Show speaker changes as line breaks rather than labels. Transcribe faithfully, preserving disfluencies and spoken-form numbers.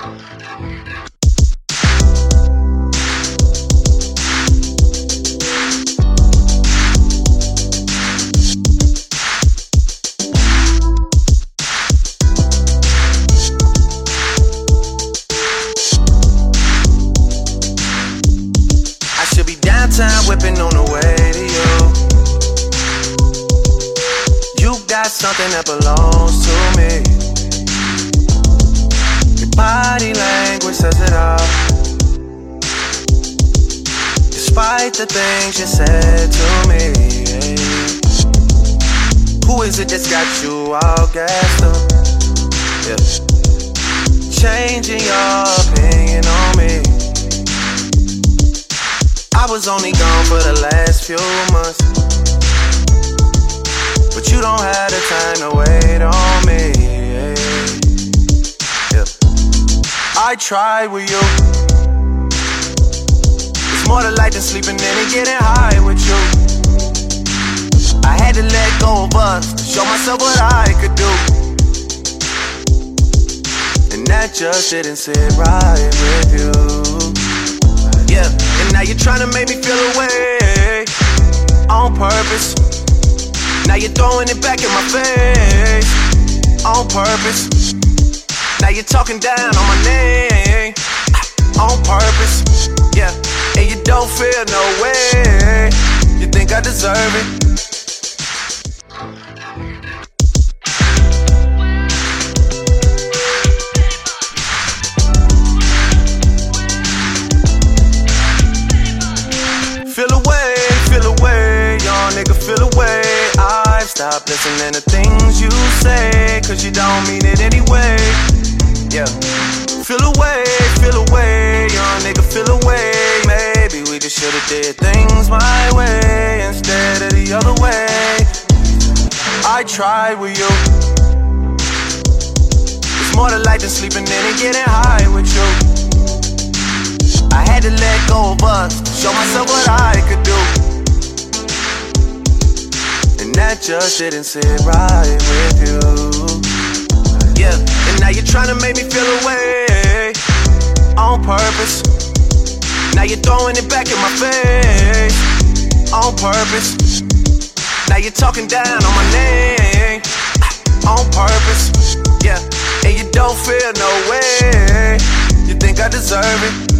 Downtown whipping on the way to you. You got something that belongs to me. Your body language says it all. Despite the things you said to me, who is it that's got you all gassed up? Yeah. Changing your opinion on me. I was only gone for the last few months, but you don't have the time to wait on me. Yeah. I tried with you. It's more to life than sleeping in and getting high with you. I had to let go of us to show myself what I could do, and that just didn't sit right with you. Yeah, and now you're trying to make me feel away on purpose. Now you're throwing it back in my face on purpose. Now you're talking down on my name on purpose. Yeah, and you don't feel no way. You think I deserve it? Feel away, feel away, young nigga, feel away. I've stopped listening to things you say, cause you don't mean it anyway. Yeah. Feel away, feel away, young nigga, feel away. Maybe we just should've did things my way instead of the other way. I tried with you. It's more to life than sleeping in and getting high with you. I had to let go of us, show myself what I could do, and that just didn't sit right with you. Yeah, and now you're trying to make me feel away on purpose. Now you're throwing it back in my face on purpose. Now you're talking down on my name on purpose. Yeah, and you don't feel no way. You think I deserve it?